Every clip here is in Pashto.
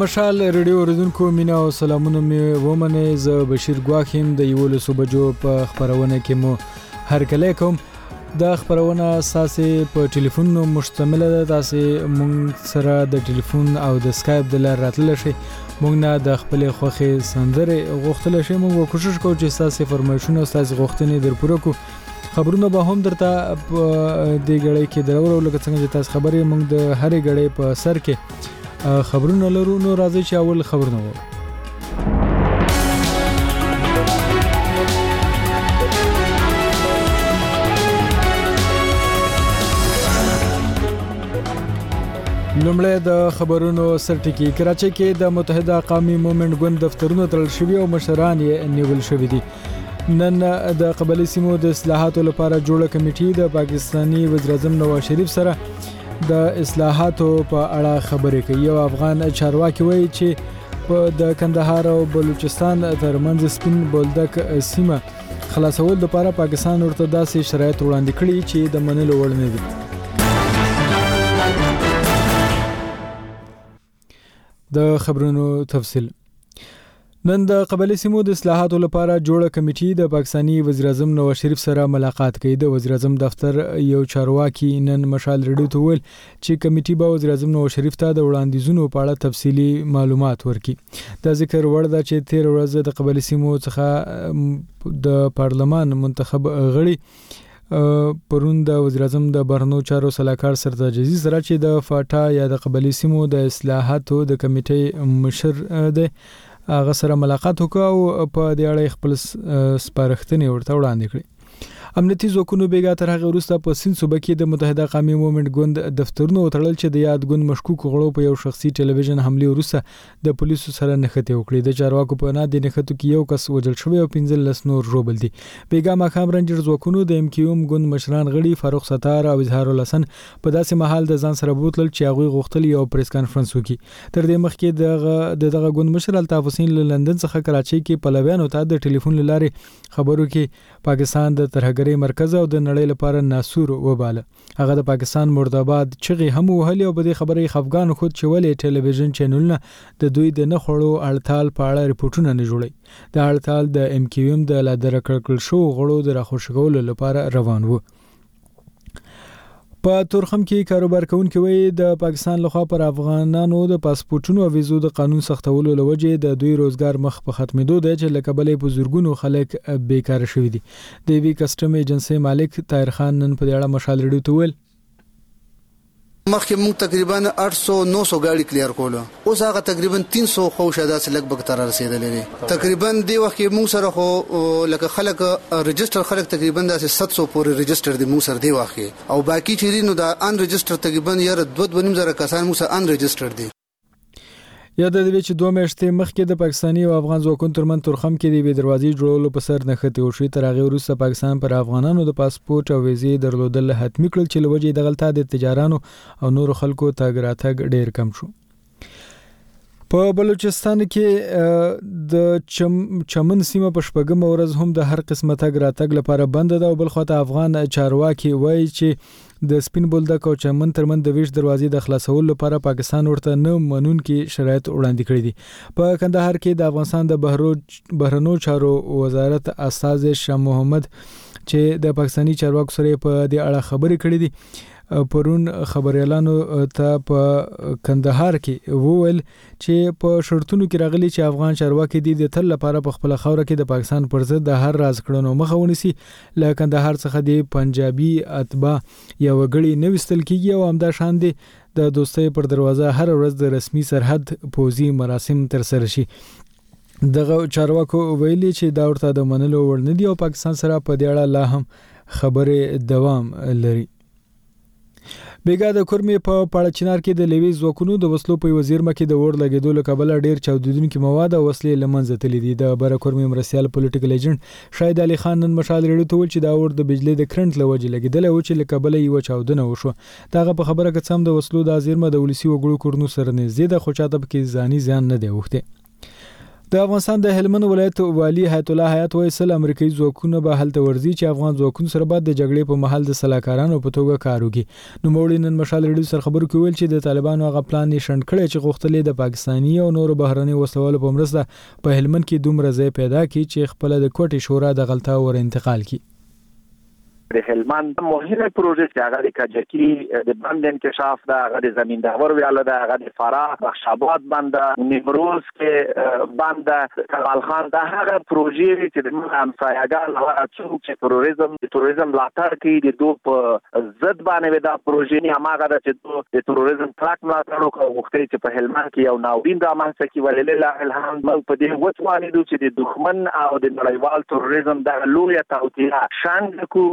مشال ریډیو اوریدونکو مینا او سلامونه مې ومنه. زه بشیر ګواخیم د 11 بجو په خبرونه کې مو هرکلی کوم. د خبرونه اساسي په ټلیفون مشتمل ده. تاسو مونږ سره د ټلیفون او د سکایپ د لارې راتللی شئ. مونږ نه د خپل خوښې سندرې غوښتلی شئ. مونږ کوشش کوو چې ستاسو فرمایشونه او ستاسو غوښتنې در پوره کړو. خبرونه به هم درته د غړې کې درورو لکه څنګه چې تاسو خبرې مونږ د هرې غړې په سر کې خبرونه لرو. نو راځي چې اول خبرونه وو. لومړی د خبرونو سرټکی. کراچۍ کې د متحده قومي مومنټ ګوند دفترونو تړل شوي او مشران یې نیول شوي دي. نن د قبایلی سیمو د اصلاحاتو لپاره جوړه کمیټې د پاکستاني وزیراعظم نواز شریف سره د اصلاحاتو په اړه خبرې کوي. یو افغان چارواکي وایي چې په د کندهار او بلوچستان ترمنځ سپین بولدک سیمه خلاصول لپاره پاکستان ورته داسې شرایط وړاندې کړي چې د منلو وړ نه دي. د خبرونو تفصیل. نن د قبایلی سیمو د اصلاحاتو لپاره جوړه کمیټې د پاکستاني وزیراعظم نواز شریف سره ملاقات کوي. د وزیراعظم دفتر یو چارواکي نن مشال ریډیو ته ویل چې کمیټې به وزیراعظم نواز شریف ته د وړاندیزونو په اړه تفصیلي معلومات ورکړي. دا ذکر وړ ده چې 13 ورځې د قبایلی سیمو څخه د پارلمان منتخب غړي پرون د وزیراعظم د بهرنیو چارو سلاکار سردار جزیز سره چې د فاټا یا د قبایلی سیمو د اصلاحاتو د کمیټې مشر دی هغه سره ملاقات وکړ او په دې اړه خپل سپارښتنې ورته وړاندې کړې. امنیتي ځواکونو بیګا تر هغه وروسته په سیند صوبه کې د متحده قومي مومنټ ګوند دفترونو تړل چې د یاد ګوند مشکوک غړو په یو شخصي ټلویزیون حمله وروسته د پولیسو سره نښتې وکړې. د چارواکو په نه د نښتو کې یو کس وژل شوی او 15 نور ژوبل دي. بیګا ماښام رنجر ځواکونو د MQM ګوند مشران غړي فاروق ستار او اظهار الحسن په داسې محل د ځان سره بوتل چې هغه غوښتل یو پریس کانفرنس وکړي. تر دې مخکې دغه ګوند مشر الطاف حسین له لندن څخه کراچۍ کې پلویانو ته د ټلیفون لارې خبرو کې پاکستان د ترهګرۍ مرکز او د نړۍ لپاره ناسور وباله. هغه د پاکستان مرداباد چغې هم وهلې او په دې خبرې خفګان خود چې ولې ټلویزیون چینلونه د دوی د نه خوړو اړتال په اړه ریپورټونه نه جوړي. د اړتال د MQM د لادره کړکل شو غړو د راخوشي کولو لپاره روان وو. په تورخم کې کاروبار کوونکي وایي د پاکستان لخوا پر افغانانو د پاسپورتونو او ویزو د قانون سختولو لوجې د دوی روزګار مخ په ختمېدو دی چې له کبله په زورګونو خلک بیکاره شوي دي. د وی کسټم ایجنسی مالک طاهر خان نن په دې اړه مشال ریډیو ته ویل مخکې موږ تقریبا 800-900 ګاډي کلیر کوله. اوس هغه تقریبا 300 خو شاده لګ بګ تر رسیدلې دي. تقریبا دی وخت کې موږ سره خو لکه خلک ريجستر خلک تقریبا 700 پورې ريجستر دي موږ سره دی وخت کې او باقي چې نو دا ان ريجستر تقریبا 2.5 کسان موږ سره ان ريجستر دي. یاد دی چې 2 میاشتې مخکې د پاکستاني او افغان ځواکونو ترمن تورخم کې د دروازې جوړولو په سر نښتې وشوې. تر هغه وروسته پاکستان پر افغانانو د پاسپورت او ویزې درلودل حتمی کړل چې لوجې د غلطه د تجارانو او نور خلکو تګ راتګ ډیر کم شو. په بلوچستان کې د چمن سیمه په شپږم ورځ هم د هر قسمه تګ راتګ لپاره بند ده او بل خواته افغان چارواکي وایي چې د سپین بولدک او چمن ترمن د ویش دروازې د خلاصولو لپاره پاکستان ورته نه منونکي شرایط وړاندې کړي دي. په کندهار کې د افغانستان د بهرنیو چارو وزارت استاذ شاه محمد چې د پاکستاني چارواکو سره په دې اړه خبرې کړې دي پرون خبريالانو ته په کندهار کې وویل چې په شرطونو کې راغلي چې افغان چارواکي د تل لپاره په خپل خوره کې د پاکستان پر ضد د هر راز کړنو مخه ونیسي. له کندهار څخه د پنجابي اتباع یو غړي نه وستل کیږي او همدا شان دي د دوستۍ پر دروازه هر ورځ د رسمي سرحد پوزي مراسم تر سره شي. دغه چارواکو ویلي چې دا ورته د منلو وړ نه دي او پاکستان سره په دې اړه لا هم خبرې دوام لري. بیګا د کورمې په پاړچنار کې د لیوي ځواکونو د وسلو په وزیر مکه د ور لګیدو له کبله ډیر چاودیدونکو مواد او وسلې لمنځه تللي دي. د بره کورمې مرسیال پولیټیکل ایجنټ شاهد علي خان نن مشال ریډیو ته ویل چې دا ور د بجلی د کرنټ لوجه لګیدل او چې له کبله یو چاودنه وشو. داغه په خبره کې سم د وسلو د ازیرمه د ولسی وګړو کورنو سره نه زیاده خو چاته کې ځاني ځان نه دی وخته. د افغانستان د هلمند ولایت والی حیات الله حیات وایي امریکایي ځواکونه به هلته ورځي چې افغان ځواکونو سره بعد د جګړې په محل د سلاکارانو په توګه کار وکړي. نو موړي نن مشال ریډیو سره خبرو کې ویل چې د طالبانو هغه پلان یې شنډ کړی چې غوښتل د پاکستاني او نورو بهرني وسلوالو په مرسته په هلمند کې دومره ځای پیدا کړي چې خپل د کوټې شورا د غلطه ور انتقال کړي. د هلمند مهمه پروژه چې هغه د کجکی د بند انکشاف ده، هغه د زمین دور ویاله ده، هغه د فراه بخشاباد بند، نیمروز کې بند، کمال خان ده، هغه پروژې چې د همسایه‌ګان هغه څوک چې تروریزم ملاتړ کوي د دوه په ضد باندې دا پروژې نه هغه چې د تروریزم کلک ملاتړ کوي چې په هلمند کې یو ناورین رامنځته کی ولې لا الهام مل په دې وڅوالې چې د دښمن او د نړیوال تروریزم د لوی توطئه شاند کو.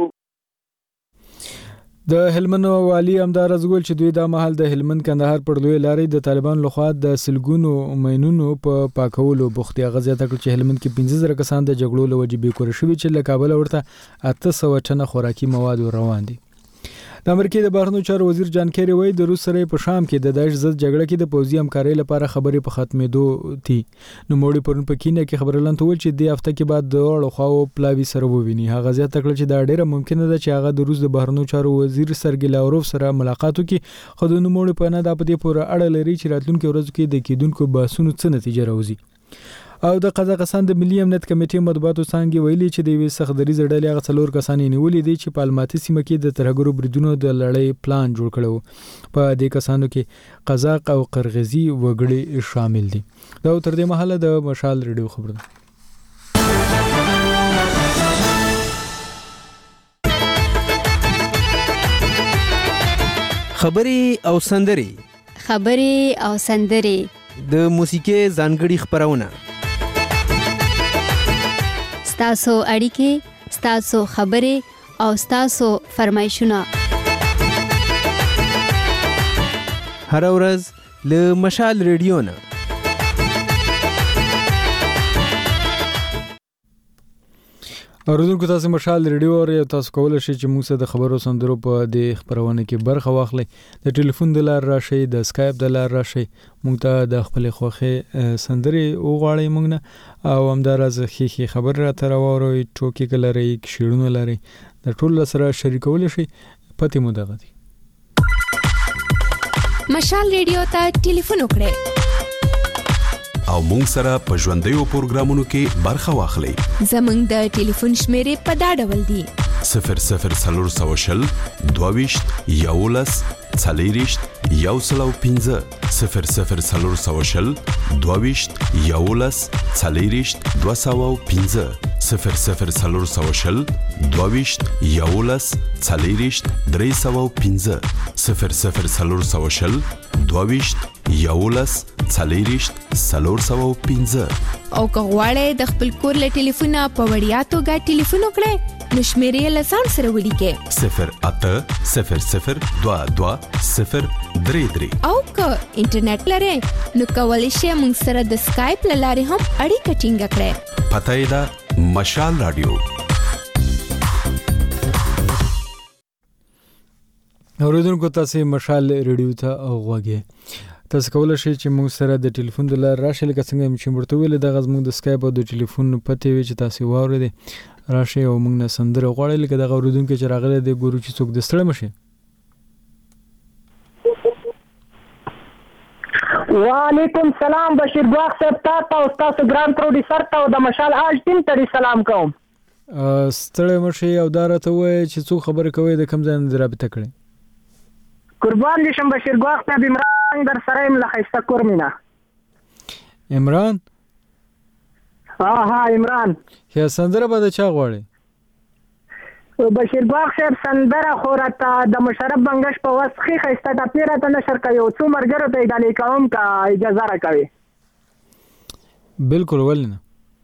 د هلمند والی امدار ازګل چې دوی د محل د هلمند کندهار پر لوی لارې د طالبان لخوا د سلګونو مینونو په پاکولو بوختي غزا تکل چې هلمند کې 15000 کسان د جګړو لوجې بیکور شوي چې له کابل ورته 800 ټنه خوراکي مواد روان دي. د امریکای د بهرنیو چارو وزیر جان کیری وایي د روس سره په شام کې د داعش ضد جګړه کې د پوځي همکارۍ لپاره خبرې په ختمېدو دي. نو موړي پرون په کینیا کې خبرلان ته ویل چې د هفته کې بعد د اړو خواو پلاوی سره وویني. هغه ځا تکل چې دا ډیره ممکنه ده چې هغه د روس د بهرنیو چارو وزیر سرګی لاوروف سره ملاقات وکړي. خو د موړي په نه د پدې پورې اړه لري چې راتلونکي ورځو کې د کېدونکو بحثونو څه نتیجه راوځي. او د قزاقستان د ملي امنیت کمیټې مطبوعاتو څنګه ویلي چې د وې سخدري زړلې هغه څلور کسان نیولې دي چې په الماتي سیمه کې د ترهګرو بریدونو د لړۍ پلان جوړ کړو. په دې کسانو کې قزاق او قرغیزي وګړي شامل دي. دا تر دې مهاله د مشال ریډیو خبر ده. خبرې او سندري د موسیقي ځانګړي خبرونه، ستاسو اړیکې، ستاسو خبرې او ستاسو فرمایشونه هر ورځ له مشال ریډیو نه. اوریدونکو تاسو مشال ریډیو او تاسو کولای شئ چې موږ سره د خبرو سندرو په دې خبرونه کې برخه واخلئ. د ټلیفون د لار راشئ، د اسکایپ د لار راشئ، موږ ته د خپل خوخه سندري وغواړئ موږ نه او همدارز خيخي خبر را تر وروي ټوکی کلري شیرونه لري د ټول سره شریکول شي. پته مو دغه دي. مشال ریډیو ته ټلیفون وکړئ او مونږ سره په ژوندیو پروګرامونو کې برخه واخلئ. زمونږ د ټلیفون شمیرې په دا ډول دي: 0040 22 11 40 105 0040 22 11 40 205 0040 22 11 40 305 0040 22 11 40 305. او که غواړئ د خپل کور له ټلیفونه په وړیا توګه ټلیفون وکړئ نو شمیرې له ځان سره ولیکئ 0800 22 033. او که انټرنیټ لرئ نو کولی شئ موږ سره د سکایپ له لارې هم اړیکه ټینګه کړئ. پته یې ده مشال رادیو. اوریدونکو تاسو مشال ریډیو ته غوږی. تاسو کولای شئ چې موږ سره د ټلیفون د لار راشئ لکه څنګه چې مرته ویل د غزمو د سکایپ او د ټلیفون پته وی چې تاسو واورئ راشئ او موږ نه سندره غواړئ لکه د اوریدونکو چې راغله د ګورو چې څوک د ستړي مشه. وعلیکم سلام بشیر باغ صاحب تاسو او تاسو ګران پروډوسر ته او د مشال آج ټیم ته سلام کوم. ستړي مشه او دارته وای چې څوک خبر کوي د کم ځای نه رابطه کړي. قربان دي شم بشیر باغ صاحب عمران در سره ام لخصه کورمینا. عمران ها عمران یا سندره به چا غواړي؟ بشیر باغ صاحب سندره خورته د مشرف بنگش په وسخي خسته د پیرته نشر کوي او څو مرګره ته ادالې کوم کا اجازه راکوي. بالکل ولنه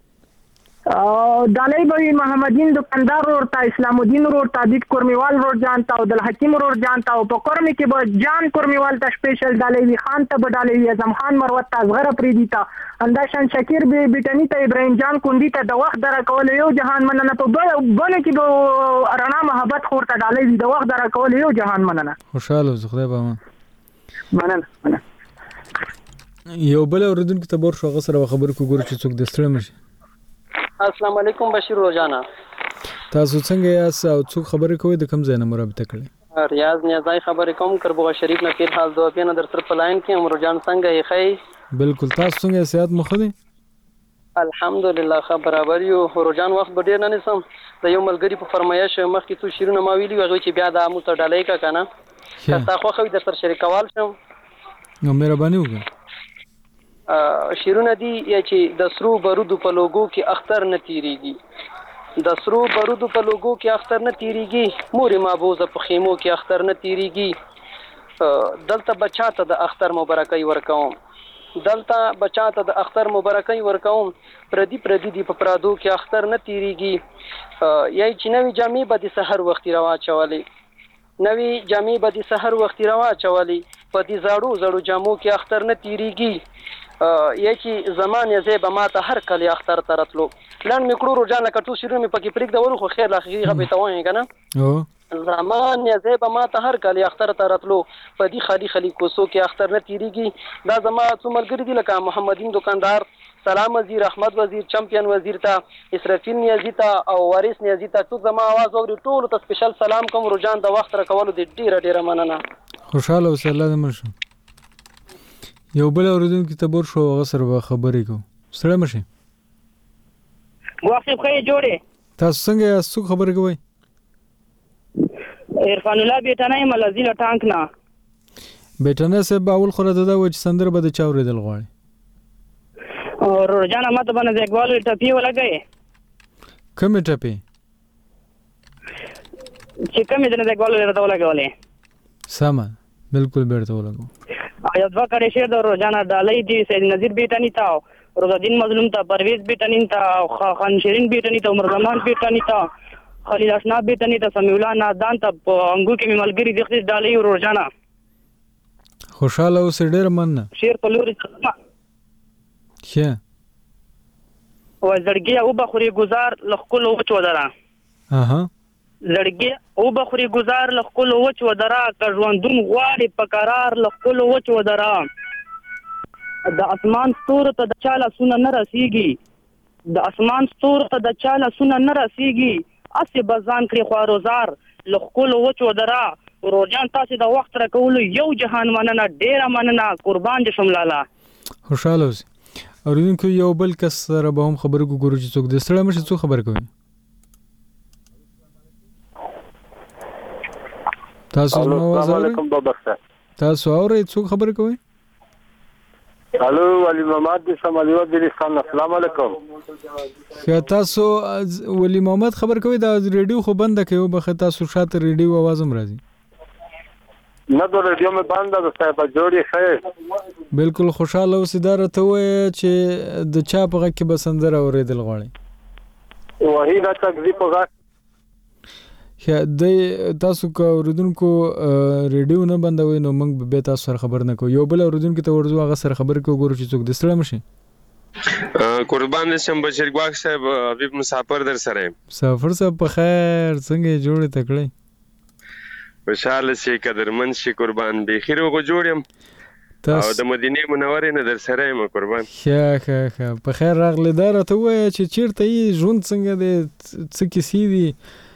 دالای به محمدین دکاندار ورته اسلام الدین ورته عبید کورمیوال ور جانتا او عبد الحکیم ور جانتا او په کورمی کې به جان کورمیوال ته سپیشل دالای خان ته بدالای اعظم خان مروت اصغر پریدیتا انداشان شکیر به بیٹنی ته ابراهیم جان کندی ته د وخت درا کول یو جهان مننه په بونه کې به رڼا محبت خورته دالای د وخت درا کول یو جهان مننه. خوشاله زه خدای به مننه. یو بل اوریدونکو ته ورشو هغه سره خبرې کوو ګورو چې څوک د ستړي مشي. السلام علیکم بشیر روزانا. تاسو څنګه یاست او څوک خبرې کوي د کوم ځای نه مرابطه کړي؟ ریاض نیازای خبرې کوم کربوغه شریف نه پیر حال دوه پیانه در سر پلاین کې امر جان څنګه یې خی؟ بالکل تاسو څنګه صحت مو ښه دی؟ الحمدلله ښه برابر یو. روزان وخت به ډیر نه نسم د یو ملګری په فرمایش مخکې څو شیرونه ما ویلي هغه چې بیا د مو ته ډالۍ کا کنه تاسو خو خو د سر شریکوال شم نو مهرباني وکړه. شیرونه دی چې د سرو بارودو په لوګو کې اختر نه تیریږي، د سرو بارودو په لوګو کې اختر نه تیریږي، مورې مابوزه په خیمو کې اختر نه تیریږي. دلته بچاته د اختر مبارکي ورکوم، دلته بچاته د اختر مبارکي ورکوم، پردي دی په پرادو کې اختر نه تیریږي. یای چې نوې جامې به د سحر وخت روا چولې، نوې جامې به د سحر وخت روا چولې، په دې زړو جامو کې اختر نه تیریږي. یای چې زمان یې زه به ماته هر کله اختر ترتلو لن میکړو روزانه کټو شیرو می پکې پریک دول خو خیر لاخي غبه توای کنه زمان یې زه به ماته هر کله اختر ترتلو په دې خالي کوسو کې اختر نه تیریږي. دا زما څو ملګری دي لکه محمدین دکاندار، سلام وزیر، احمد وزیر، چمپیون وزیر ته، اسرافیل نیازی ته او وارث نیازی ته ټول زما आवाज اوري ټول ته سپیشل سلام کوم. روزان د وخت راکولو د ډیره مننه. خوشاله اوسه الله دې مرشه. یو بل اوریدونکو ته ورشو هغه سره خبرې کوو. سلام مشه. واخې خې جوړې. تاسو څنګه یاست؟ څوک خبرې کوي؟ عرفان الله بیٹانه ملازیل ټانک نه. بیٹانه صاحب اول خو راته دا و چې سندره به د چا اورېدل غواړي. روزانه ماته باندې ځګوالو ټپی ولګي. کومه ټپی؟ چې کومه دنه ځګوالو راته ولګولې. سما بالکل بیرته ولګو. آیا دوا کړي شه د روزانه ډالۍ دي سید نذیر بیٹانی تا، روزالدین مظلوم تا، پرویز بیٹانی تا، خان شیرین بیٹانی تا، عمر زمان بیٹانی تا، خلیل اشنا بیٹانی تا، سمیع الله نادان تا، انګو کې ملګری د خپل ډالۍ روزانه. خوشاله اوسې ډېر مننه. شیر په لوري شه و زړګي او بخوري گزار لخکل وچ ودرا. اها زړګي او بخوري گزار لخکل وچ ودرا، کژوندون غواړي په قرار لخکل وچ ودرا. د اسمان ستور ته د چاله سونه نه رسیږي، د اسمان ستور ته د چاله سونه نه رسیږي، اسی بزان کړی خواروزار لخکل وچ ودرا. روزان تاسو د وخت راکولو یو جهان مننه، ډیره مننه، قربان دې شم لالا. خوشاله اوسئ. اوریدونکو یو بل کس سره به هم خبرې وګورو چې څوک د ستړي مشه څوک خبرې کوي. تاسو نو علیکم بابا صاحب. تاسو اورئ څوک خبرې کوي؟ الو ولی محمد د شمالي وزیرستان. السلام علیکم. خیا تاسو ولی محمد خبر کوي دا ریډیو خو بند کړو بخه تاسو شاته ریډیو आवाज هم راځي. نه د ریډیو مې بند ده صاحب جوړی خیر. بالکل خوشاله اوسئ. دا راته وایي چې د چا په غږ کې به سندره اورېدل غواړي. وحید تکذیب په غږ. خیا د تاسو کو اوریدونکو ریډیو نه بندوي نو موږ به تاسو سره خبر نه کوو. یو بل اوریدونکو ته ورځو هغه سره خبر کوو ګورو چې څوک د ستړي مشي. قربان شم بشیر ګواښ صاحب حبیب مسافر در سره. مسافر صاحب په خیر څنګه جوړې تکړه؟ خوشاله شي قدرمن شي قربان به خیر وګ جوړم او د مدینه منورې نه در سره یم قربان. ښه په خیر راغلی. دا راته وایي چې چیرته یې ژوند څنګه دی، څه کیسې دي،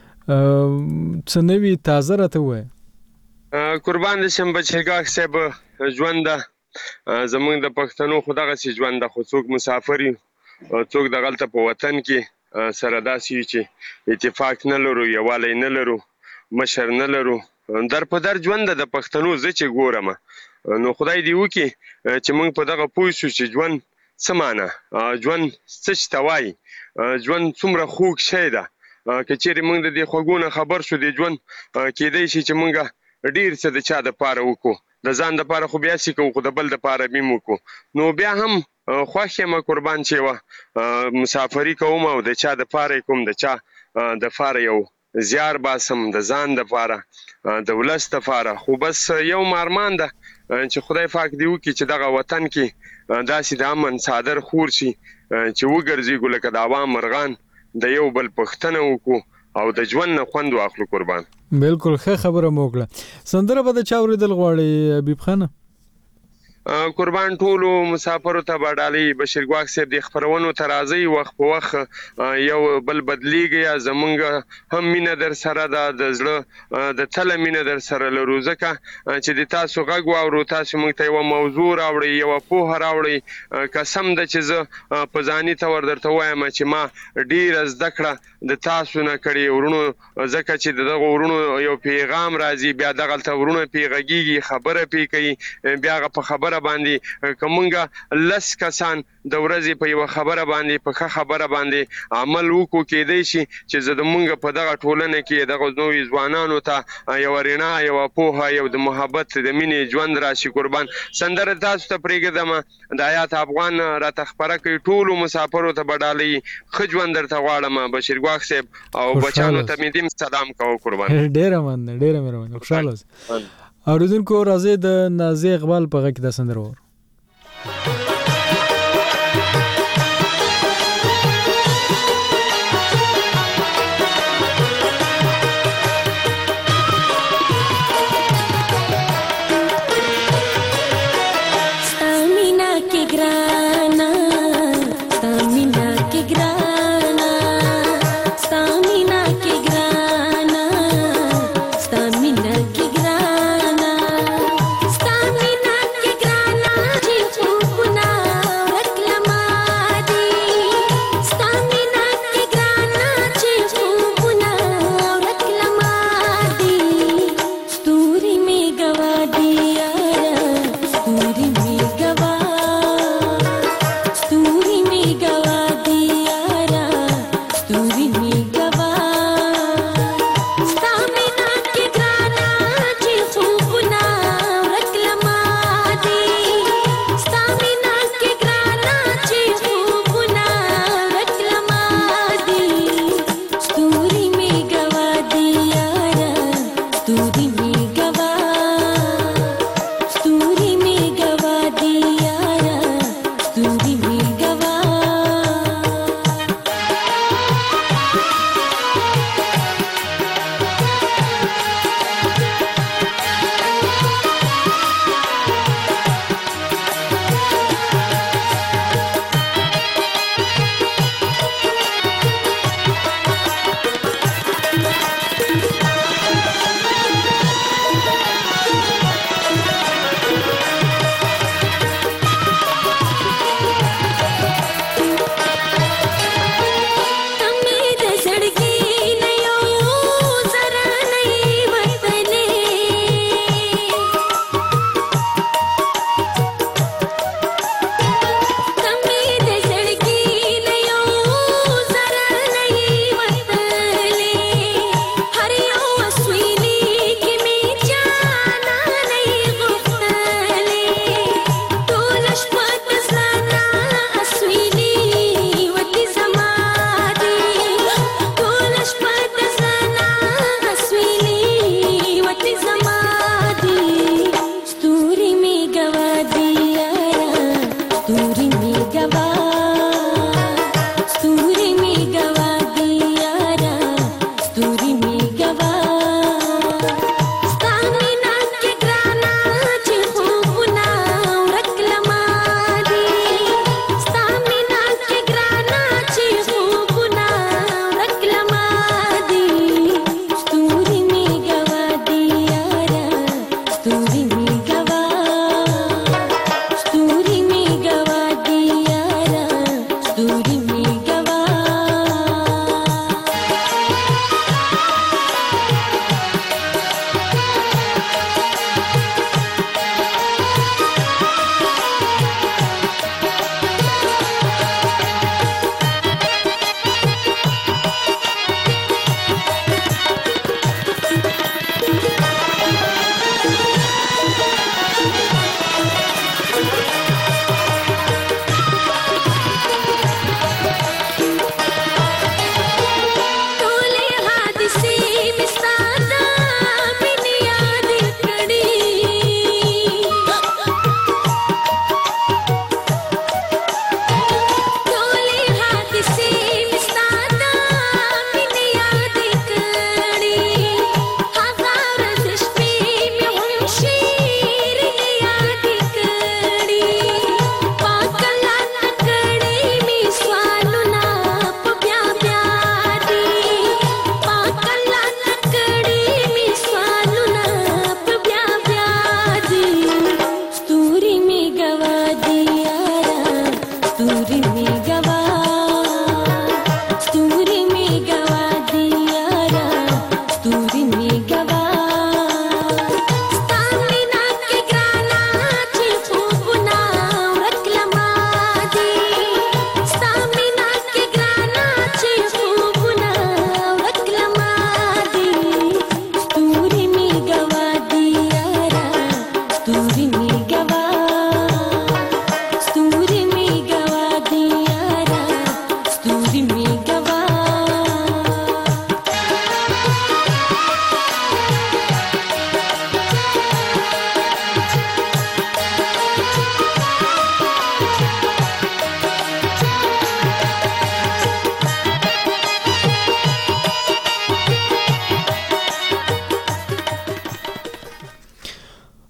څه نوي تازه راته وایي. قربان شم بشیر ګواښ صاحب ژوند زمونږ د پښتنو خو دغسې ژوند ده، خو څوک مسافر یو، څوک دغلته په وطن کې سره داسې وي چې اتفاق نه لرو، یووالی نه لرو، مشر نه لرو، در په در ژوند ده د پښتنو. زه چې ګورم نو خدای دې وکړي چې موږ په دغه پوه شو چې ژوند څه معنی، ژوند څه چې ته وایي، ژوند څومره خوږ شی ده. که چیرې موږ د دې خوږو نه خبر شو د ژوند، کیدای شي چې موږ ډیر څه د چا دپاره وکړو، د ځان دپاره خو بیا سې کوو، خو د بل دپاره بیم وکړو. نو بیا هم خوښ یم قربان چې یوه مسافري کوم او د چا دپاره یې کوم، د چا دپاره یو زیار باسم، د ځان دپاره، د ولس دپاره. خو بس یو مارمان ده چې خدای پاک دې وکړي چې دغه وطن کې داسې د امن څادر خور شي چې وګرځېږو لکه د عوام مرغان، د یو بل پوښتنه وکړو او د ژوند نه خوند واخلو قربان. بالکل ښه خبره مو وکړه. سندره به د چا اورېدل غواړي حبیب خانه؟ قربان ټولو مسافرو ته باډالي بشیر ګواښ صاحب د خبرونو ته راځي وخت په وخت یو بل بدلیږي یا زمونږ هم مینه در سره د زړه د تله مینه در سره لرو ځکه چې د تاسو غږ واورو تاسو موږ ته یو موضوع راوړئ یو پوهه راوړئ قسم ده چې زه په ځاني تور درته وایم چې ما ډیره زده کړه د تاسو نه کړې ورونو ځکه چې دغه ورونو یو پیغام راځي بیا دغلته ورونو پیغږیږي خبره پی کوي بیا په خبره باندې کومګه لس کسان د ورځې په یو خبره باندې په ښه خبره باندې عمل وکړو کېدای شي چې زه د مونږ په دغه ټولنه کې دغه نوې ځوانانو ته یو رڼا یو پوهه یو د محبت د مینې ژوند راشي قربان سندره تاسو ته پرېږدم د حیات افغان راته خپره کوي ټولو مسافرو ته بډالۍ ښه ژوند درته غواړم بشیر ګواښ صاحب او بچانو ته مې دیم سلام کوو قربان ډېره مننه ډېره مهرباني خوشحاله اوسئ اوریدونکو راځي د نازي اقبال په غږ کې د سندره وور Stamina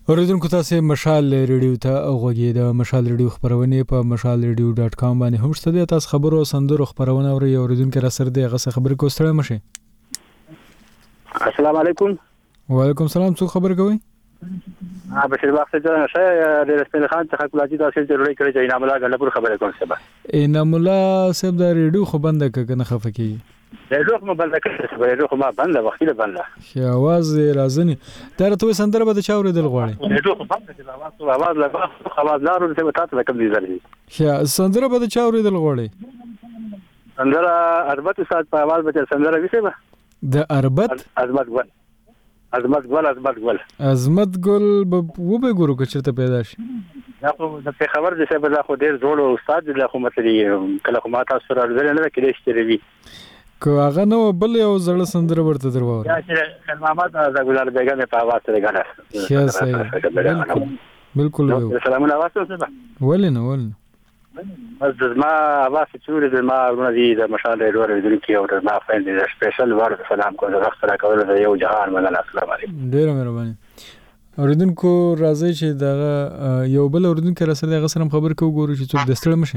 اوریدونکو تاسو مشال ریډیو ته غوږی د مشال ریډیو خبرونه په mashalradio.com باندې هم شته. تاسو خبرو او سندرو خبرونه اوري. اوریدونکو را سره دی غس خبر کو ستړی مشه. السلام علیکم. وعلیکم السلام. څو خبر کوي؟ بشیر وخت ته نشه د رسول خان څخه کلاجی تاسو ضروري کړی چې انام الله غلپور خبره کوم سبا. انام الله صاحب د ریډیو خو بند کنه خفکی. ریډیو خو بند کړی سبا ریډیو خو ما بند وختي بند. خو आवाज راځنی. تر ته سندره به چاورې دل غواړي. ریډیو خو بند کړي आवाज لا आवाज لارو څه تاسو کوم دي زری. خو سندره به چاورې دل غواړي. سندره اربط سات په आवाज به سندره ویسه به. د اربط عظمت ګل و به ګورو که چرته پیدا شي. دا خو د خبر د څه به خو ډیر زوړ استاد د خو متري کله خو ما تاسو سره ورزل نه کړی چې ریوي کو هغه نو بل یو زړه سندره ورته درواو یا چې محمد زګولار بیگانه په आवाज سره غاړه ښه صحیح بالکل سلامونه واسطه سبا ولنه بس ما आवाज چورې د ما ورونه دي د مشال ډور ورته کې او د ما فاین دي سپیشل ورته سلام کوم د وخت سره کول د یو جهان مننه. السلام علیکم. ډیر مهرباني. اوریدونکو راځي چې دا یو بل اوریدونکو را سره غسرم خبر کو ګورو چې څوک دستړ مشه.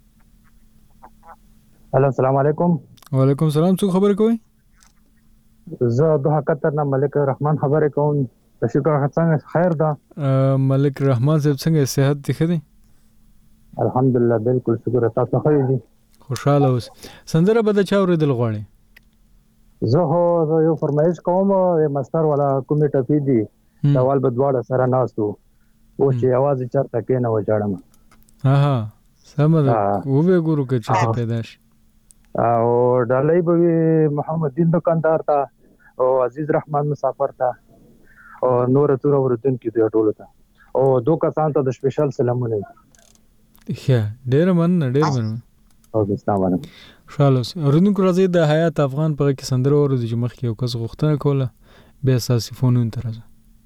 هلو السلام علیکم. وعلیکم السلام. څوک خبر کوي؟ زه د حقیقت نه ملک رحمان خبر کوم. شکر څنګه خیر ده؟ ملک رحمان صاحب څنګه صحت دي ښه دي؟ الحمدلله بالکل شکر تاسو ښه دي؟ خوشاله اوس. سندره به چا اوریدل غواړي؟ زه یو فرمایش کوم مستر والا کومه ټپی دي سوال بدواړه سره ناسو او چې आवाज چرته کې نه وځړم. ها سم ده. و به ګورو کې چې پیدا شي. او ډالۍ به محمد دین دکاندار تا او عزیز رحمان مسافر تا او نور تور اوردونکو دی ټول ته او دوه کسان ته د سپیشل سلامونه. ښه ډیر من. او السلام علیکم. شالوس. اوردونکو راځي د حیات افغان په کې سندره ورته چې مخ کې یو کس غوښتنه کوله به اساسي فونون ترازه.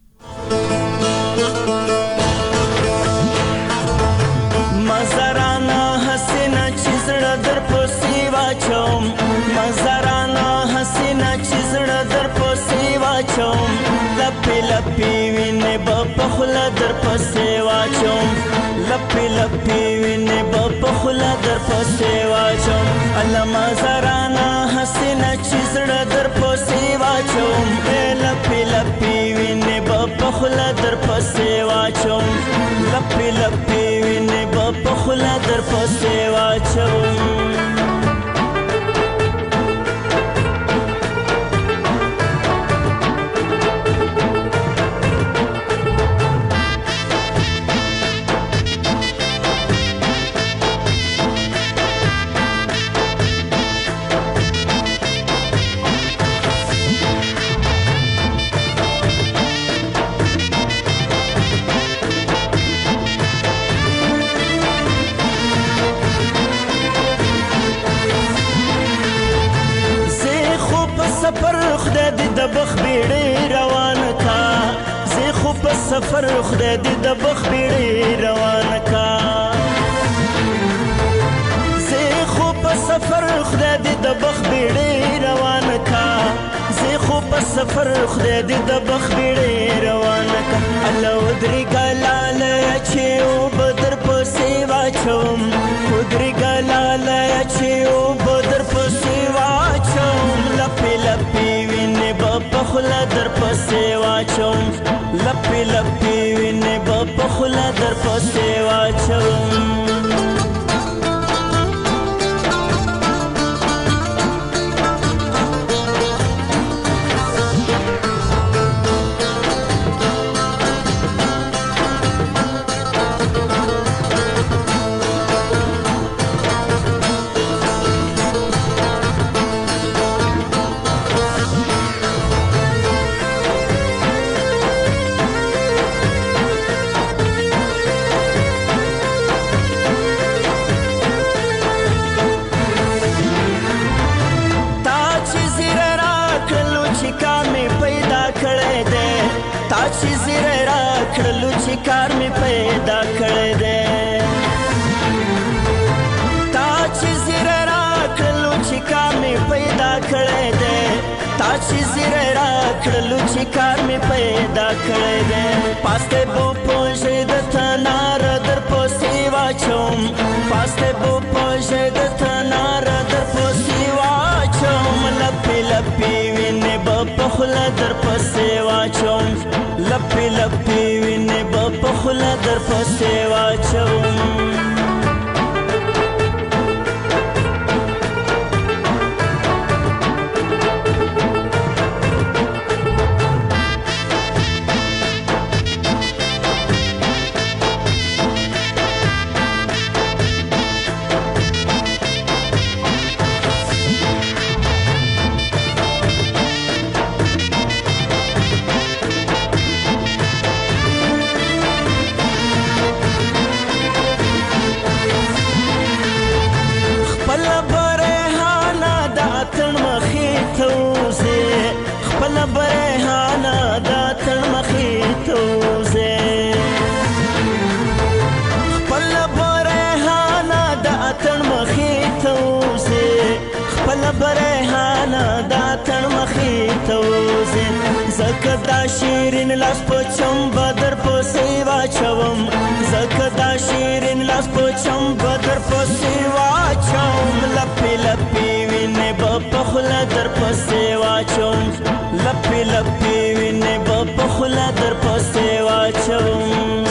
مزرانا حسینا چیزړه در پسې واچوم مزرانا حسینا چیزړه در پسې واچوم لپی لپی وینې په خله در پسې واچوم لپی لپی وینې په خله در پسې واچوم الله مزرانا حسینا چیزړه در پسې واچوم لپی لپی وینې په خله در پسې واچوم لپی لپی وینې په خله در پسې واچوم. سفر خدای دې د بخ بیړې روان کا زه خو په سفر خدای دې د بخ بیړې روان کا زه خو په سفر خدای دې د بخ بیړې روان کا الله ودري ګلاله چې او بدر پسې واچوم ودري ګلاله چې او بدر پسې واچوم لپی لپی وینې په خله در پسې واچوم لپی لپی وینې په خله در پسې واچوم. کار می پیدا کړی دی تا چې زیره را کړلو چې کار می پیدا کړی دی تا چې زیره راکړلو چې کار مې پیدا کړی دی پاسته بو پوجې د تنار در پسې واچوم پاسته بو پوجې د تنار در پسې واچوم لپې لپې وینې به په خوله در پسې واچوم لپې لپې وینې به په خوله در پسې واچوم زکه دا شیرین لاس په چمبه در پسې واچوم زکه دا شیرین لاس په چمبه در پسې واچوم لپې لپې وینې به په خوله در پسې واچوم لپې لپې وینې به په خوله در پسې واچوم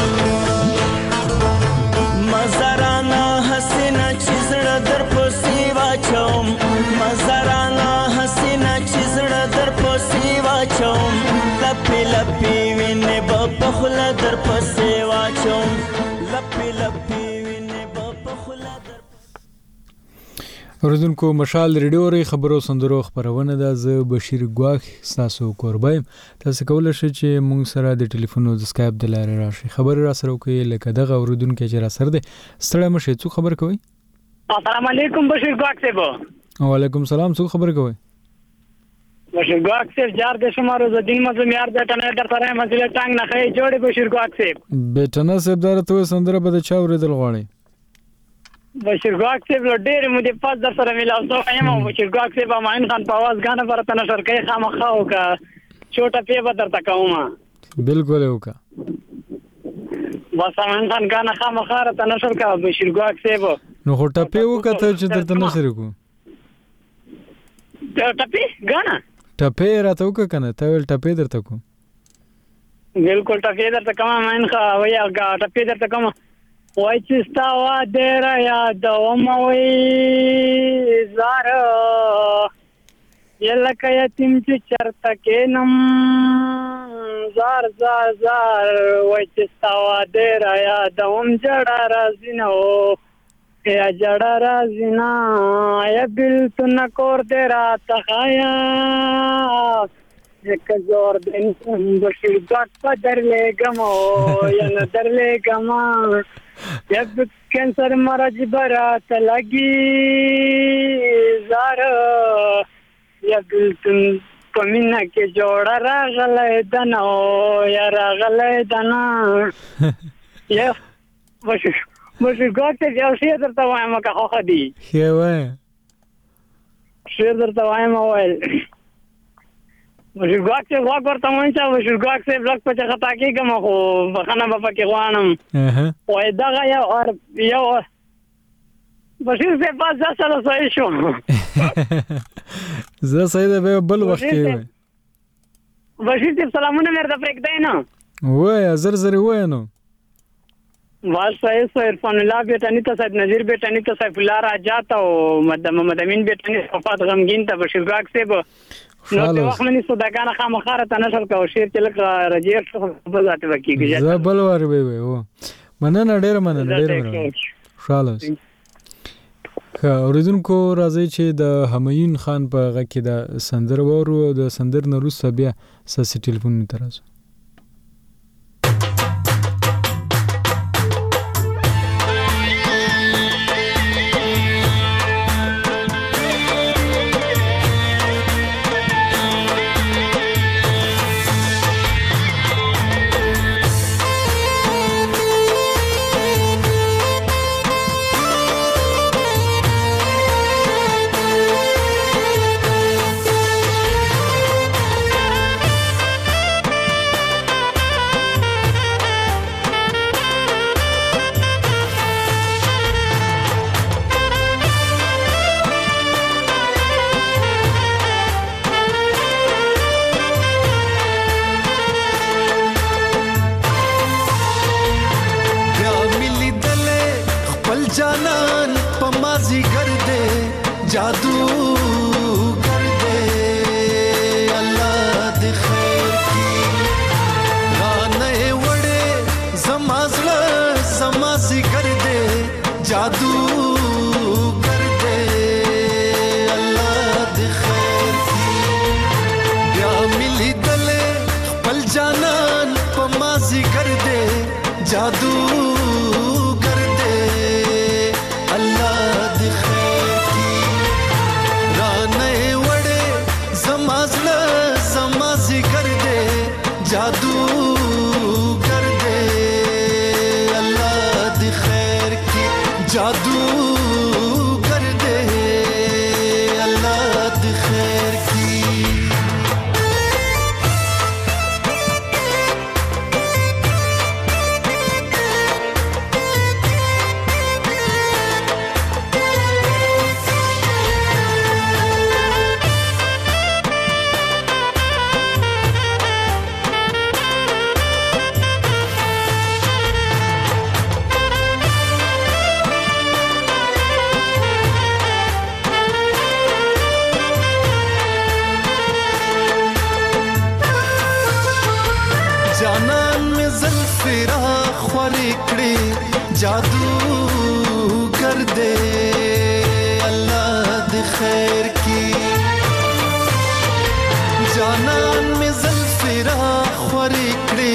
مزارانه حسینه چې زړه در پسې واچوم مزارانه حسینه چې زړه در پسې واچوم لپې لپې وینې به په خوله در پسې واچوم لپې لپې وینې به په خوله در اوریدونکو مشال ریډیو ری خبرو سندرو خبرونه ده زه بشیر ګواخ تاسو کوربایم تاسو کولای شئ چې مونږ سره د ټلیفون او د سکایپ د لارې راشي خبر را سره کوي لکه دغه اوریدونکو چې را سره ده ستړی مشه څو خبر کوي السلام علیکم بشیر ګواخ صاحب وعلیکم السلام څو خبر کوي بشیر ګواخ صاحب جار د شمارو د دین مزه میار د ټنه در سره منځله ټنګ نه خې جوړې بشیر ګواخ صاحب بیٹنه صاحب درته سندره به چا اوریدل غواړي بشیر ګواخ صاحب له ډېر مو د پاس در سره ملاو سو یم بشیر ګواخ صاحب ماین خان په आवाज غانه برته نشر کوي خامخا او کا छोटा पे بدر تکوما بالکل وکا بس ماین خان غانه خامخا رته نشر کا بشیر ګواخ صاحب نو هټه په وکته چې درته نشر کو ټپی غانا ټپی راته وک کنه ته ول ټپی درته کو بالکل ټپی درته کما ماین خا ویا ټپی درته کما وای چې ستا وا ډیر یاد وموي زار یلکه یتیم چې چرته کینم زار زار زار وای چې ستا وا ډیر یاد وم جړه رازینو یا جړه رازینا یا بل تن کور دې را تخایا یک زور دین بشیر ګاټ په درلې ګمو یا نه درلې ګما یا کینسر مرض برات لګي زار یا بل تن پمینا کې جوړه راغله دنو یا راغله دنا یا بشیر ګاټ ته یو شی درته وایم که خو خدي ښه وای شیر درته وایم وای بشیر ګاټ ته واګ ورته وای چې بشیر ګاټ ته بلک په خطا کې کوم خو بخنه په کې غوانم وای دا یو بشیر سے پاس ځاله صحیح شو زه صحیح ده بل وخت کې بشیر ته سلامونه مرته پرېږدای نه وای زر زر وای نو واس صاحب عرفان الله بیٹانی ته صاحب نذیر بیٹانی ته سیف الله راجات او محمد امین بیٹانی صفات غمگین ته بشیر ګاګ صاحب نو ته وخت منی صدقانه خامخاره ته نشل کو شیر چې لک رجیر په ذات وکیږي زه بل ور وی او مننه ډیر شاله اوریدونکو راځي چې د همایون خان په غږ کې د سندر وورو د سندر نروس بیا ساسي ټلیفون ترازو जादूगर दे अल्लाह दी खैर की जादूगर दे अल्लाह दी खैर की जानन में ज़ल्फ़िरा ख़रीकड़े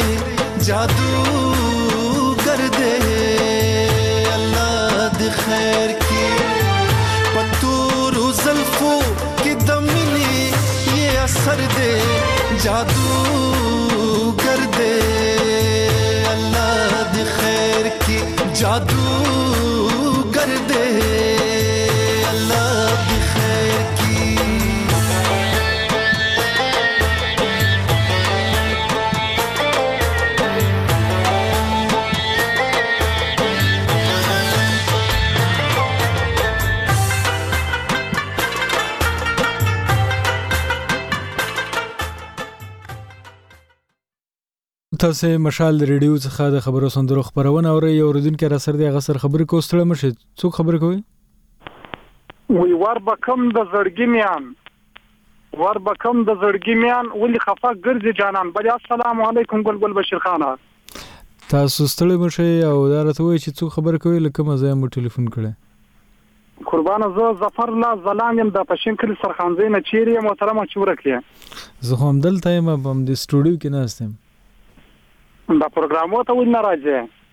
जादूगर दे अल्लाह दी खैर की पत्तूर ज़ल्फ़ों की दमिनी ये असर दे जादूगर दे अल्लाह दी खैर की जादूगर दे अल्लाह दी खैर की تاسو مشال ریډیو څخه د خبرو سندرو خبرونه اورئ یو ردون کې را سر دی غسر خبرې کوستړه مشه څوک خبرې کوي وی ور بکم د زړګی میان ولې خفا ګرځي جانان بل السلام علیکم ګل بشیر خان تاسو ستړي مشه او دا راته وایي چې څوک خبرې کوي لکه مزه مو ټلیفون کړي قربان زه ظفر الله زلام يم د پښین کلی سرخانزي نه چیرې محترمه چورکه زه هم دلته یم په د سټوډیو کې نه استم دا پروګرام وته ول نه راځي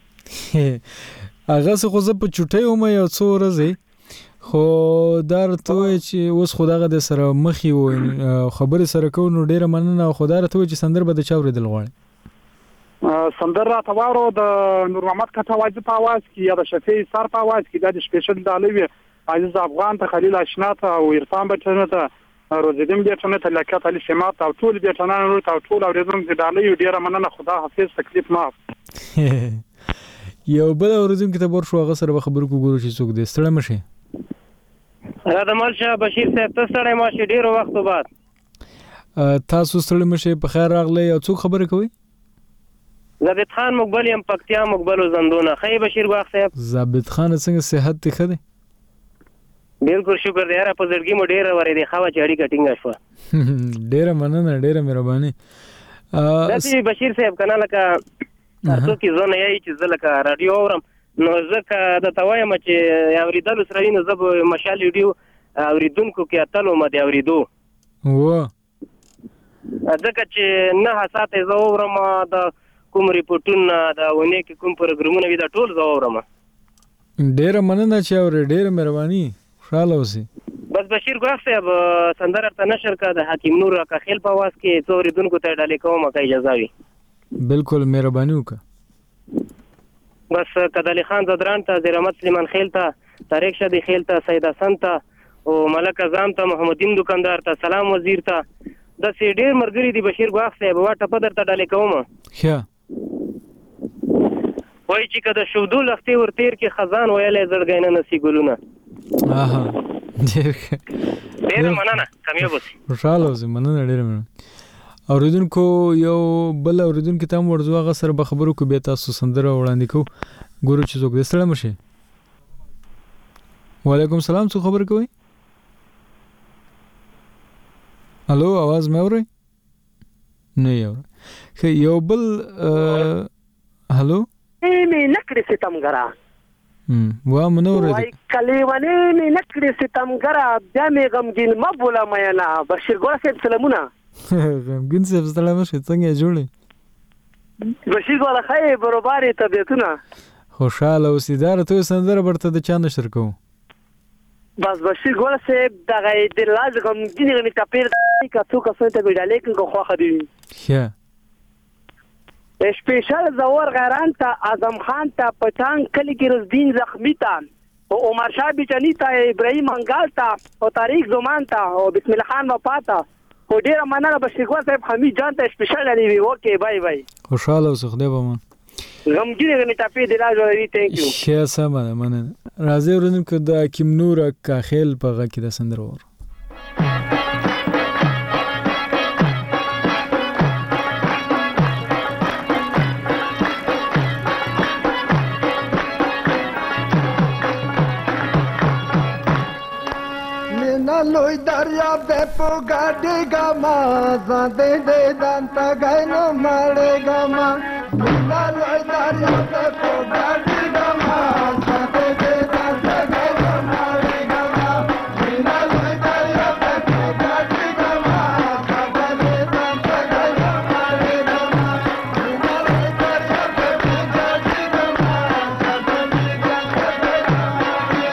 هغه څه خو زه په چټي وم یو څو ورځې خو دا راته وایي چې اوس خداغه د سره مخي و خبرې سره کو نو ډیره مننه خو دا راته وایي چې سندر به د چا ورېدل غواړي سندر را توارو د نور محمد کټواجي په आवाज کې یا د شفیع سر په आवाज کې د سپیشل دالوي عزیز افغان ته خلیل آشنا ته او عرفان بچنه ته روزیدم بیٹنه ته لکه تعالی سمات او ټول بیٹنه نو ته ټول اوریدم چې دالوي ډیره مننه خدا حافظ تکلیف معاف یو بل اوریدم کې ته ورشو هغه سره خبرو کو ګورو چې څوک دې ستړی مشه دا مالشه بشیر صاحب ته ستړی ماشه ډیرو وخت بعد تاسو ستړی مشه په خیر راغلی او څوک خبرې کوي ثابت خان مقبل یم پکتیا مقبل زندونه خی بشیر باغ صاحب ثابت خان څنګه صحت ته خده بالکل شکر دی را په زړګي مو ډیره ورې دی خوا چې اړیکه ټینګه شوه ډیره مننه ډیره مهرباني داسې بشیر صاحب کنه لکه تاسو کې زونه یې چې زلکه رادیو اورم نو ځکه د توایم چې اوریدل سره نه زب مشال ویډیو اوریدونکو کې اتلو مده اوریدو و ځکه چې نه حساسه زه اورم د کوم ریپورتونه دا ونه کې کوم پروګرامونه وی دا ټول زه اورم ډیره مننه چې اور ډیره مهرباني خاله اوسې بس بشیر ګوښ صاحب سندر ته نشر کا د حکیم نور کا خیل په واس کې څوري دونکو ته ډالې کوم کا اجازه وي بالکل مهرباني وکړه بس کدلی خان زدران ته زیرمت سلیمان خیل ته طارق شدی خیل ته سید حسن ته او ملک اعظم ته محمدین دکاندار ته سلام وزیر ته د سي ډیر مرګري دی بشیر ګوښ صاحب واټه په درته ډالې کوم ښه وای چې کده شودو لختي ورتیر کې خزان ویلې زړګینه نسی ګلونه اها ډیر مننه کامیاب اوسې خوشاله اوسې مننه ډیر مننه اوریدونکو یو بل اوریدونکو ته ورځو هغه سره به خبرو کو به تاسو سندره وړاندې کو ګورو چې څوک دې ستړی مشه وعلیکم السلام څو خبر کوي الو आवाज مې اوري نه یو یو بل هلو می نکړې ستمګرا وا منور دې وای کلیوانه می نکړې ستمګرا بیا می غمګین ما بولا مې نه بشیر ګور صاحب سلامونه غمګین صاحب سلام شه څنګه جوړې بشیر ګور خای برابر طبيعتونه خوشاله اوسې دا ته سندره برته د چا نشر کوم بس بشیر ګور صاحب دغه د لاز غمګین می کپیر کا څو څه ته ویډالې کې خو خدي ښه سپیشل زور غیران ته اعظم خان ته پچان کلی کې رزدین زخمی ته او عمر شاه بیچنی ته ابراهیم انګال ته او تاریخ زمان ته او بسم الله خان وفات ته او ډیر مننه بشریګوال صاحب حمید جان ته سپیشل دی اوکې بای بای خوشاله اوسه خدای به مون غمګینه غنی ټاپې دی راځي ثانک یو شه سم ده مننه راځي ورنن که د حکیم نور کاخیل په غږ کې د سندرور لوی دریاب دې په ګاډي ګما ځان دې دانتا غاینو ماړې ګما لوی دریاب دې په ګاډي ګما ځان دې دانتا غاینو ماړې ګما لوی دریاب دې په ګاډي ګما ځان دې دانتا غاینو ماړې ګما لوی دریاب دې په ګاډي ګما ځان دې دانتا غاینو ماړې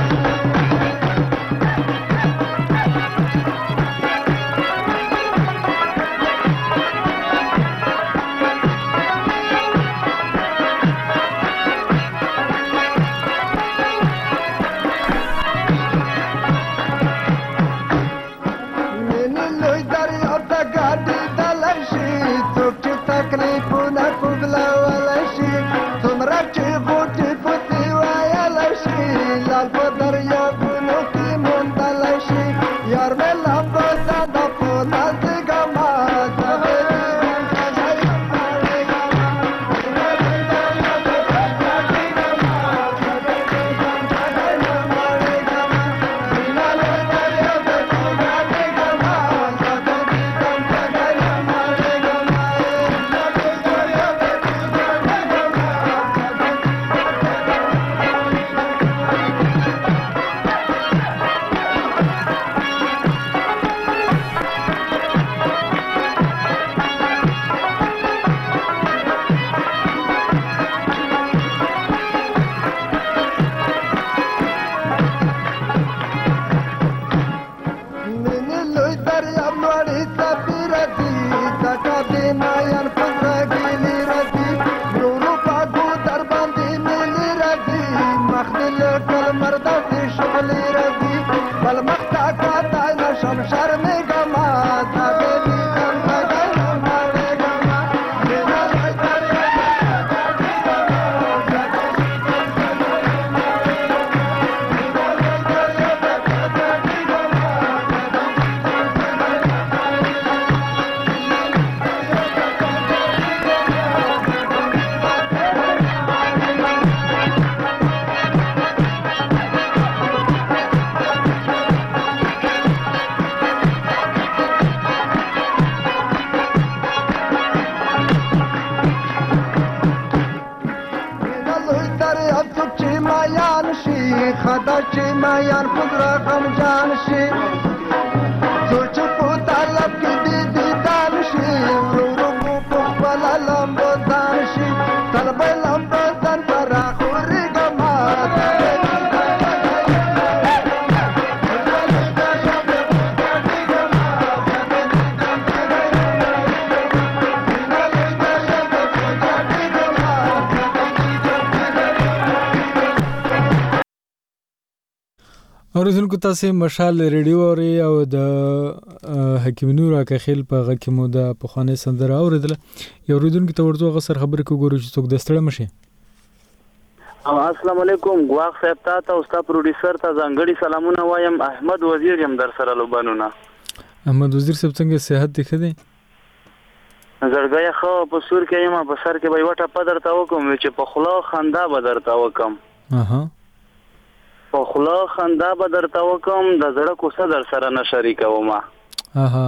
اوریدونکو تاسو مشال ریډیو اوري او د حکیم نور کاخیل په غږ کې مو د پخوانی سندره اوریدل یو اوریدونکو ته ورته غسر خبرې کو ګورو چې څوک دستړه مشي السلام علیکم ګواخ صاحب ته او ستا پروډوسر ته ځانګړي سلامونه وایم احمد وزیر یم در سره لوبانونه احمد وزیر صاحب څنګه صحت دی ښه دی زړګیا خو په سور کې یم په سر کې به وټه پدر تا وکم چې په خلا خندا بدر تا وکم اها په خلا خندا بدر تا وکم د زړه کوڅه در سره نه شریکوم اها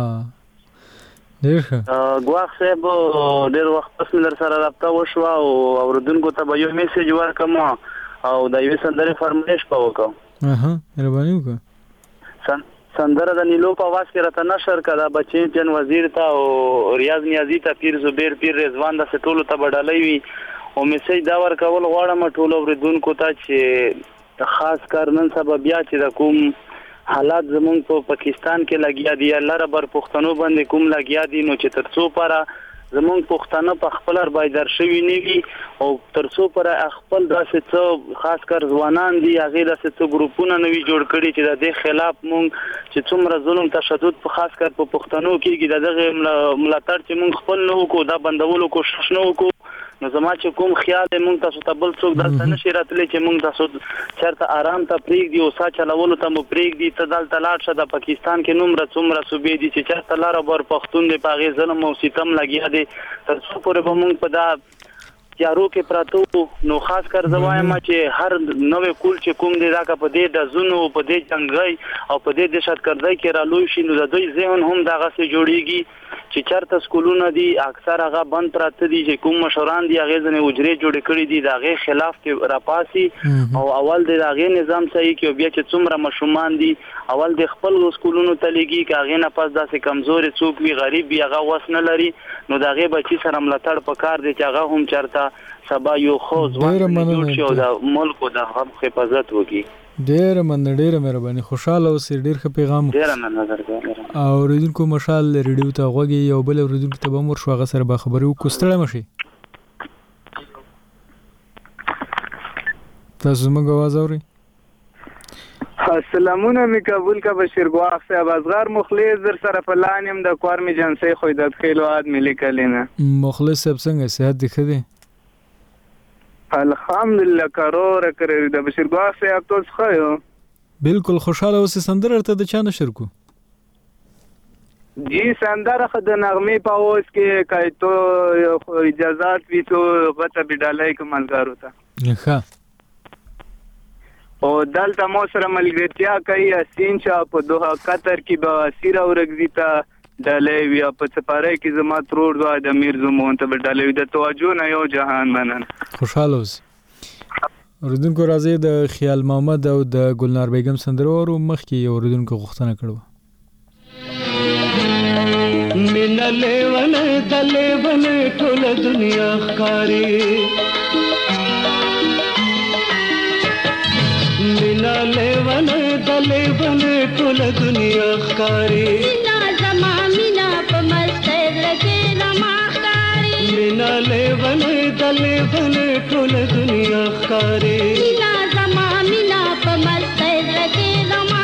ډیر ښه ګواخ صاحب ډیر وخت پس در سره رابطه وشو او اوردونکو ته به یو میسج ورکم او د یو سندره فرمایش وکم اها مهرباني وکړه سندره د نیلو په واس کې راته نشر کړه بچی جن وزیر ته او ریاض نیازی ته پیر زبیر پیر رضوان د ټولو ته بدلې وي او میسج دا ورکول غواړم ټولو اوردونکو ته چې خاص کار نن سبا بیا چې د کوم حالات زمونږ په پاکستان کې لګیا دي الله رب پښتنو باندې کوم لګیا دي نو چې ترڅو پاره زمونږ پښتانه په خپل باید شوی نه وي او ترڅو پر خپل داسې څه خاص کر ځوانان دي هغه داسې څه ګروپونه نوي جوړ کړي چې د دې خلاف مونږ چې څومره ظلم تشدد په خاص کر په پښتنو کېږي دغه ملاتړ چې مونږ خپل نه وکړو دا بندولو کوشش نه وکړو نو زما چې کوم خیال مونږ تاسو ته بل څوک دلته نشي راتلی چې مونږ تاسو چرته آرام ته پریږدي او سا چلولو ته مو پریږدي ته دلته لاړ شه د پاکستان کې نومره څومره صوبې دي چې چرته لاره بر پښتون دی په هغې ظلم او ستم لګیا دی تر څو پورې به مونږ په دا تیارو کې پراته نو خاص کر زوایم چې هر نوې کول چې کوم دی دا په دې د زونو په دې جنگي او په دې دهشتګردۍ کې را لوي شي نو د دوی ذهن هم دغه څه جوړیږي چې چرته سکولونه دي اکثر هغه بند پراته دي چې کوم مشوران دي هغه ځنه وجري جوړ کړي دي دغه خلاف کې راپاسي او اول د هغه نظام صحیح کې بیا چې څومره مشومان دي اول د خپل سکولونو تلګي کې هغه نه پس داسې کمزوري څوک وی غریب وي هغه وسنه لري نو دغه بچي سره ملاتړ پکار دي چې هغه هم چرته سبا یو خوځ وانه جوړ شي او د ملک او د حفاظت وکړي ډېر مهرباني خوشاله اوسې ډېر ښه پیغام ډېر مننه او اوریدونکو مشال ریډیو ته غوږی یو بل اوریدونکو ته به مور شو هغه سره به خبرې وکړو ستړی مشي تاسو موږ आवाज اورئ سلامونه می قبول کا بشیر گواخ صاحب ازغار مخلص در سره پلانیم د کوارمی جنسي خویدت خیلوات ملي کلینه مخلص صاحب څنګه صحت دی خدي الحمدلله کارور کړی د بشیر گواخ صاحب تاسو خو بالکل خوشاله اوسې سندره ته د چا نشر کو جی سندره خد نغمه پاوس کې کایتو اجازهات وی تو غته بډالای کوملګارو ته ښه او دلته مو سره ملګرتیا کوي اسین چا په دوه قطر کې به سیره ورګزیتا ډالې وی په سپاره کې زما ترور دوه د امیر زمون ته ډالې د توجه نه یو جهان منن خوشاله اوس اوریدونکو راځي د خیال محمد او د ګلنار بیگم سندره ورو مخ کې اوریدونکو غوښتنه کړو من لیون دلیون ټول دنیا ښکاری مینا لیون دلیون ټول دنیا ښکاری مینا زما مینا په مسته لګې زما ښکاری مینا لیون دلیون ټول دنیا ښکاری مینا زما مینا په مسته لګې زما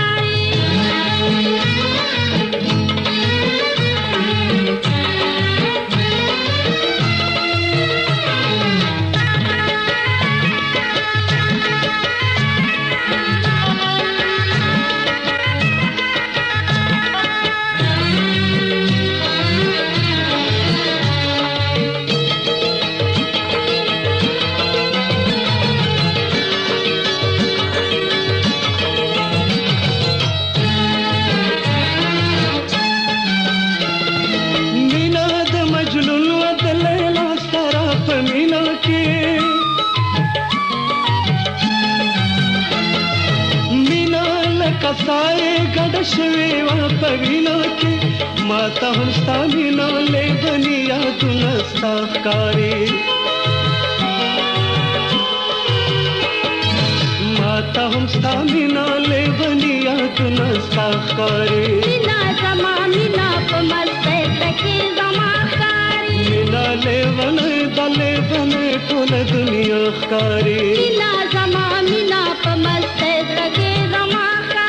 کسای ګډ شوی وا پوینو کې ماته هم ستامینو له دنیا تنستا ښکاری ماته هم ستامینو له دنیا تنستا ښکاری مینا زما مینا په مسته کې زما ښکاری مینا لیون دلیون ټول دنیا ښکاری مینا زما مینا په مسته کې زما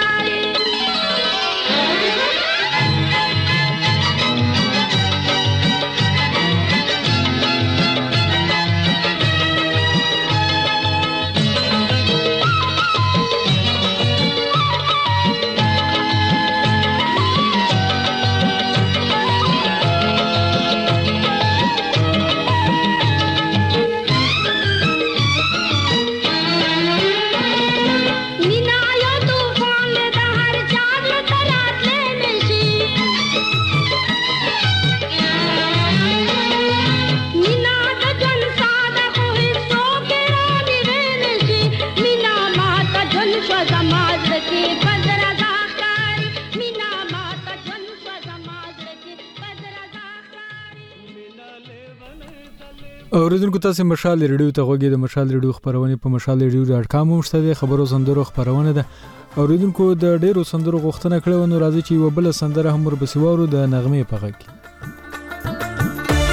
اوریدونکو تاسو مشال ریډیو ته غوږی د مشال ریډیو خبرونه په mashalradio.com مشته د خبرو سندرو خبرونه ده اوریدونکو د ډیرو سندرو غوښتنه کړو نو راځي چې وبله سندره هم وربسې وورو د نغمه په غږ کې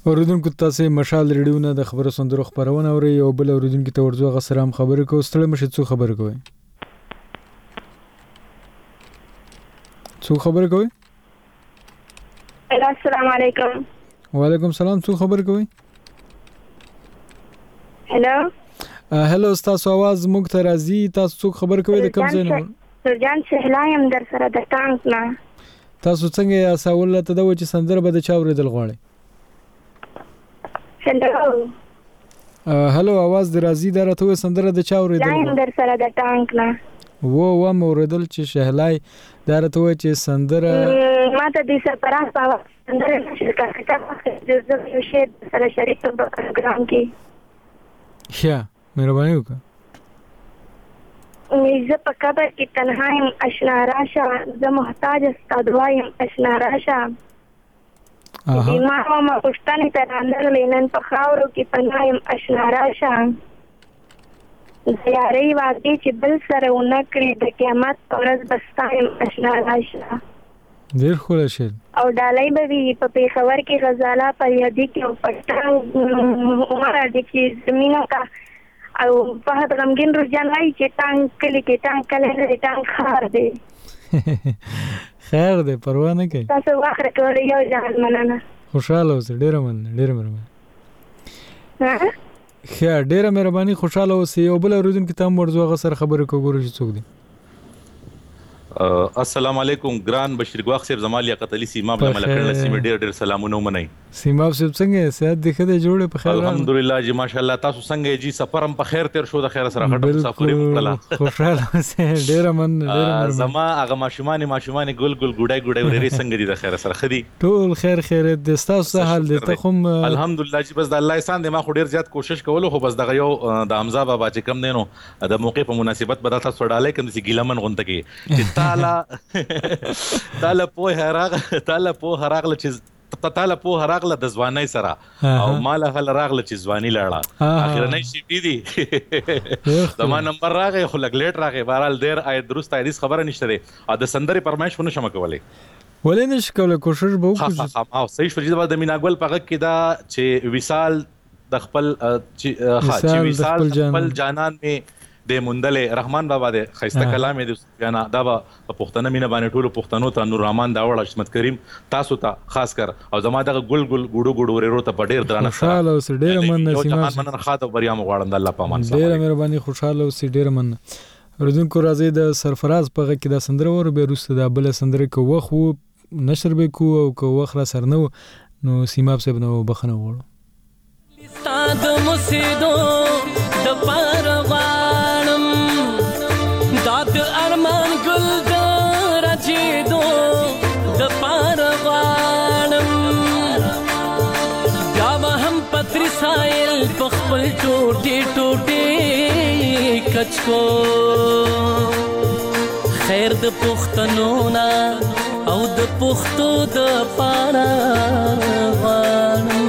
اوریدونکو تاسو مشال ریډیو نه د خبرو سندرو خبرونه اوري او بل اوریدونکو ته ورځو غسرام خبرې کو ستړي مشه څو خبرې کوي السلام علیکم وعلیکم السلام څو خبرې کوي هلو تاسو आवाज موږ ته راځي تاسو څو خبرې کوي د کوم ځای نه سرجان شهلایم در سره د ټانک نه تاسو څنګه یا سوال ته د وچ سندره به د چا اوریدل غواړي هلو आवाज درازي درته سندره د چا اوریدل لایم در سره د ټانک نه و موردل چې شهلای درته و چې سندره ما ته د سفراس په سندره شرکت د زو شه سره شریک په پروګرام کې ښه مهرباني وکړه زه په قبر کې تنهایم اشنا راشه زه محتاج استاد وایم اشنا راشه ما ما پښتنې ته راغلی نن په خاورو کې پنایم اشنا راشه زیارې وادي چې بل سره ونه کړي د قیامت ورځ بستایم اشنا راشه ډېر خوله شه او ډالۍ به وي په پېښور کې غزاله پر یادي کې او پټان عمر دې کې زمينه کا او فهد غمګین رجان وايي چې ټانک کلی کې ټانک کله ټانک خار دی خیر دی پروا نه کوي تاسو واخره کولای یو ځان مننه خوشاله اوسه ډېر مهرباني خیر ډېر مهرباني خوشاله اوسه او بل اوریدونکو ته مرزو غسر خبرې کوګورو چې څوک دی السلام علیکم ګران بشیر ګواخ صاحب زمال لیاقت علي سیماب ملکړل سیمه ډېر سلامونه ومنئ سیماب صاحب څنګه صحت دې ښه دی جوړه په خیر الحمدلله جی ماشاءالله تاسو څنګه جی سفرم په خیر تیر شو د خیر سره غټ مسافرې وکړه خوشاله اوسه ډېر زما هغه ماشومان ګل ګډای ورې څنګه دي د خیر سره خدي ټول خیر دې تاسو حال دې ته خو الحمدلله جی بس د الله احسان دې ما خو ډېر زیات کوشش کولو خو بس دغه یو د حمزه بابا چې کم دینو د موقع په مناسبت بدل تاسو ډالې کوم چې ګیلمن غونته کې چې تعالی په هراغله چې تعالی په هراغله د ځواني سره او مال هل راغله چې ځواني لاړه اخرنۍ شي دي زما نمبر راغی خو لګ لیټ راغی بهرال ډیر درست حدیث خبره نشته ده او د سندري پرمایش ونه شم کولای ولې نش کولای کوشش به وکړو او صحیح فرض د میناګل پغه کې دا چې وصال د خپل خپل جانان می د مندل رحمان بابا د خیسته کلام د بیان دا په پښتنه مینه باندې ټولو پښتنو ته نور رحمان دا وړ عصمت کریم تاسو ته خاص کر او زما د ګل ګډو ورو ته په ډیر درنه خوشاله اوس ډیر من خاطر بریا مغواړم د الله پامان ډیر مهرباني خوشاله اوس ډیر من ردونکو راځي د سرفراز په کې د سندره ور به روسته د بل سندره کو وخو نشر به کو او کو وخره سر نو سیماب صاحب نو بخنه وړو استاد مسیدو د پروانم داد ارمان گل در جیدو د پروانم گاوا هم پتری سائل پخپل ټوټي ټوټي کچکو خیر د پښتنو نا او د پښتو د پروانم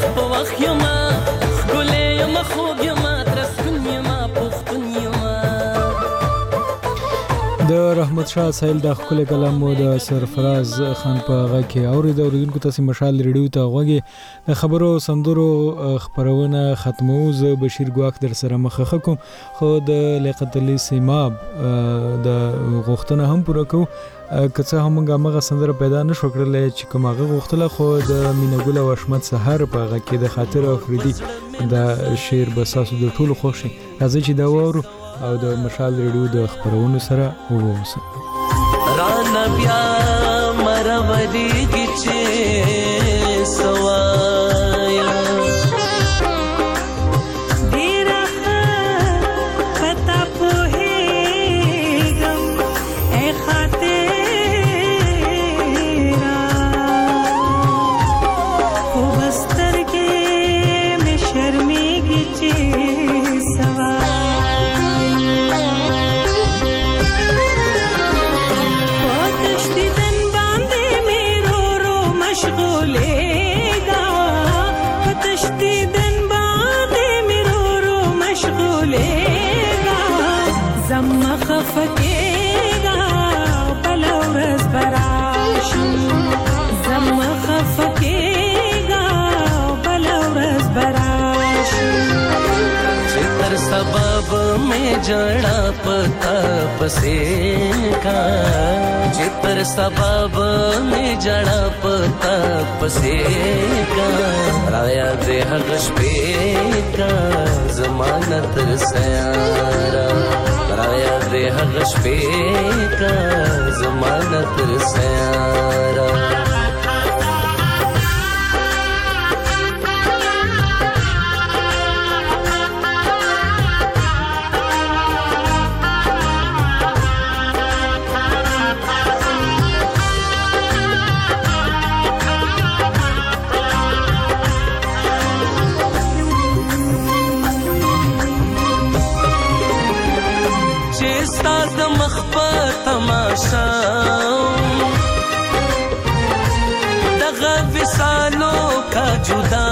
په وخت یما ګلې یما خوږ یما ترسکون یما پښتون یما. د رحمت شاه سایل د خپل کلام مو د سرفراز خان په غږ کې اوریدونکو تاسو مشال ریډیو ته غوږی د خبرو سندرو خبرونه ختمو. ز بشیر ګواک در سره مخه کوم خو د لیاقت علي سیماب د غوښتنه هم پوره کو کڅه همغه سندره پیدا نشو کړل چې کومه غوښتله خو د مینګول او اشمت سحر په غږ کې د خاطر افریدي د شعر بساسو د ټولو خوشي راځي چې دا وورو او د مشال ریډیو د خبرونو سره ووسه. رانا بیا مروری گچه سوایا دیرا پتا پوهیگم اے خاطرہ خوبستر کے میں شرمی گچه سوایا خفکیگا بلا ورځ براشي زما خفکیگا بلا ورځ براشي چې تر سبب مې جړا پتا پسې کا چې تر سبب مې جړا پتا پسې کا رایا دې هغه شپې کا ضمانت سیارا رایا دې هغه شپې کا ضمانت سیارا. دغه وسالو کا جدا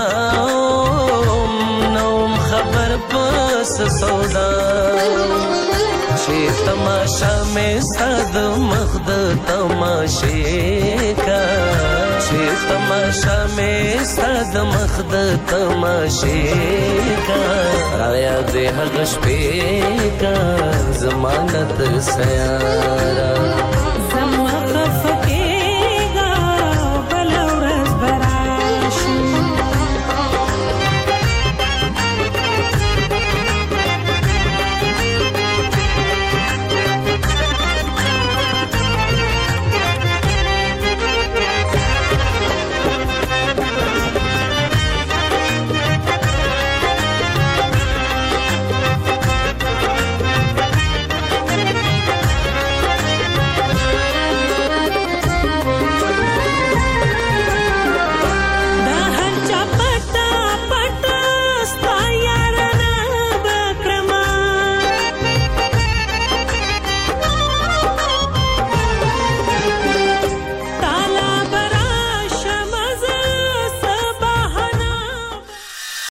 نوم خبر پس سودا چې تماشا مې صد مخد تماشې کا چې تماشا مې صد مخد تماشې کا رایا دې هغه شپې کا ضمانت سیارا